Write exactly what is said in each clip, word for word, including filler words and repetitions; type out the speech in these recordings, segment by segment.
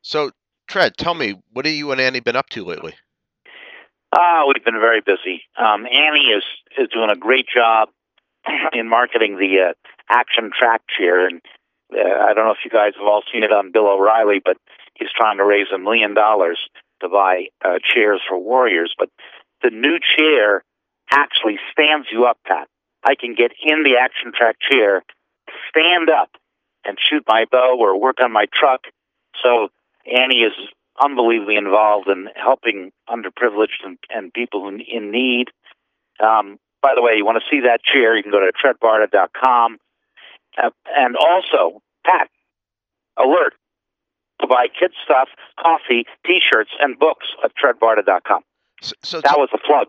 So, Tread, tell me, what have you and Annie been up to lately? Ah, we've been very busy. Um, Annie is is doing a great job in marketing the uh, Action Track chair, and uh, I don't know if you guys have all seen it on Bill O'Reilly, but he's trying to raise a million dollars to buy uh, chairs for warriors. But the new chair actually stands you up, Pat. I can get in the Action Track chair, stand up, and shoot my bow or work on my truck. So Annie is unbelievably involved in helping underprivileged and, and people in, in need. Um, by the way, you want to see that chair, you can go to tread barda dot com. Uh, and also, Pat, alert, to buy kids stuff, coffee, T-shirts, and books at tread barda dot com. So, so That was a plug.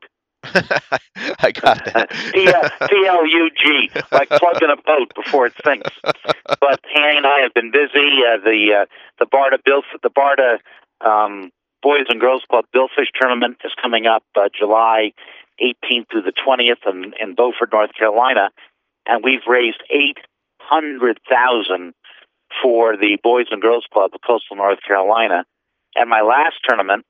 I got that. P L U G, like plugging a boat before it sinks. But Annie and I have been busy. Uh, the uh, the Barda Bill, the Barda um, Boys and Girls Club Billfish Tournament is coming up uh, July eighteenth through the twentieth in, in Beaufort, North Carolina, and we've raised eight hundred thousand for the Boys and Girls Club of Coastal North Carolina. And my last tournament,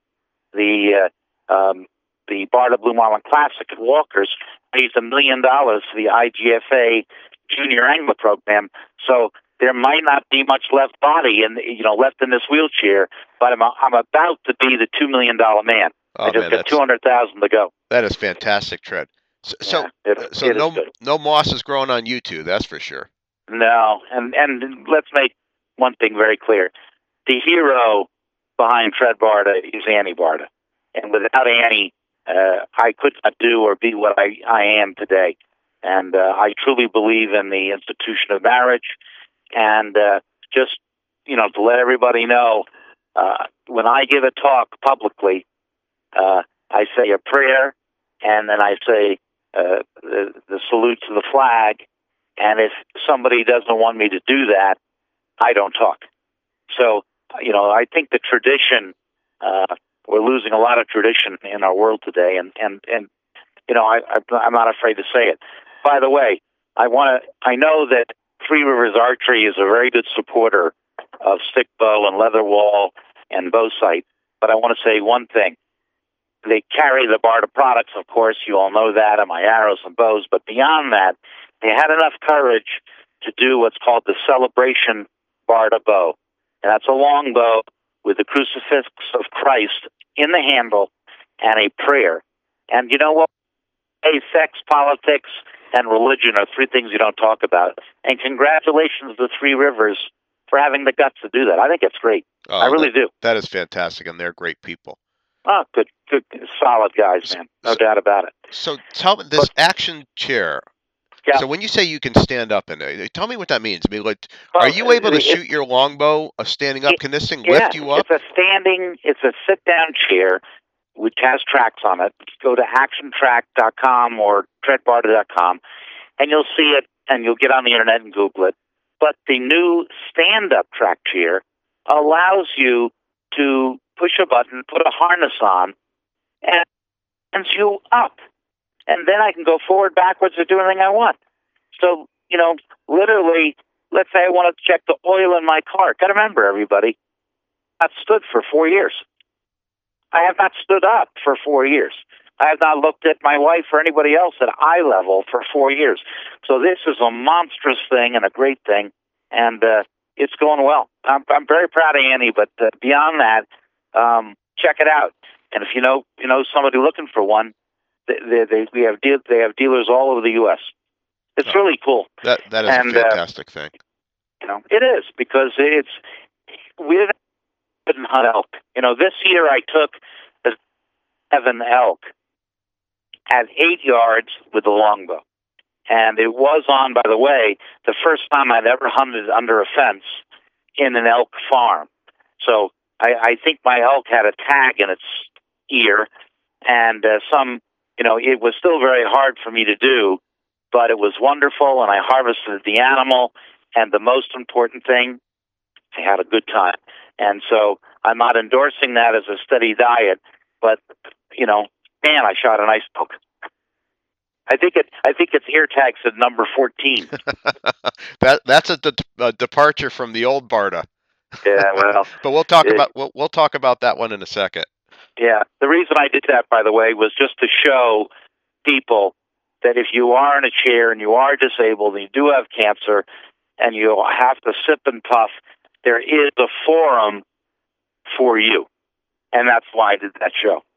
the uh, um, the Barda Blue Marlin Classic at Walker's, raised a million dollars for the I G F A Junior Angler Program. So there might not be much left body and you know left in this wheelchair, but I'm I'm about to be the two million dollar man. Oh, I just man, got that's two hundred thousand to go. that is fantastic, Tread. So, Yeah, so, it, uh, so it is no good. no moss is growing on you two, that's for sure. No, and and let's make one thing very clear: the hero behind Tread Barda is Annie Barda, and without Annie, uh, I could not do or be what I I am today. And uh, I truly believe in the institution of marriage, and uh, just you know to let everybody know, uh, when I give a talk publicly, uh, I say a prayer, and then I say uh, the, the salute to the flag. And if somebody doesn't want me to do that, I don't talk. So, you know, I think the tradition, uh, we're losing a lot of tradition in our world today. And, and, and you know, I, I'm not afraid to say it. By the way, I want to, I know that Three Rivers Archery is a very good supporter of stick bow and leather wall and bow sight. But I want to say one thing. They carry the Barda products, of course. You all know that, and my arrows and bows. But beyond that, they had enough courage to do what's called the Celebration Barda bow. And that's a long bow with the crucifix of Christ in the handle and a prayer. And you know what? Hey, sex, politics, and religion are three things you don't talk about. And congratulations to Three Rivers for having the guts to do that. I think it's great. Oh, I really that, do. That is fantastic, and they're great people. Oh, good, good, solid guys, man. No So, doubt about it. so tell me this But, action chair. yeah. So when you say you can stand up in it, tell me what that means. I mean, like, Well, are you able to it, shoot your longbow uh, standing up? it, Can this thing yeah, lift you up? it's a standing, it's a sit-down chair which has tracks on it. Go to action track dot com or tread barda dot com, and you'll see it, and you'll get on the internet and Google it. But the new stand-up track chair allows you to push a button, put a harness on, and stands you up. And then I can go forward, backwards, or do anything I want. So, you know, literally, let's say I want to check the oil in my car. Got to remember, everybody, I've stood for four years. I have not stood up for four years. I have not looked at my wife or anybody else at eye level for four years. So this is a monstrous thing and a great thing, and uh, it's going well. I'm, I'm very proud of Annie, but uh, beyond that, um, check it out. And if you know, you know somebody looking for one, they, they, they we have de- they have dealers all over the U S. It's Oh, really cool. That that is and, a fantastic uh, thing. You know, it is because it's we didn't couldn't hunt elk. You know, this year I took the seven elk at eight yards with the longbow, and it was on, by the way, the first time I'd ever hunted under a fence in an elk farm. So I, I think my elk had a tag in its ear, and uh, some, you know, it was still very hard for me to do, but it was wonderful, and I harvested the animal, and the most important thing, I had a good time. And so I'm not endorsing that as a steady diet, but, you know, man, I shot a nice elk. I think it. I think its ear tag's at number fourteen. that that's a, de- a departure from the old Barda. Yeah, well, But we'll talk it, about we'll we'll talk about that one in a second. yeah. The reason I did that, by the way, was just to show people that if you are in a chair and you are disabled and you do have cancer and you have to sip and puff, there is a forum for you. And that's why I did that show.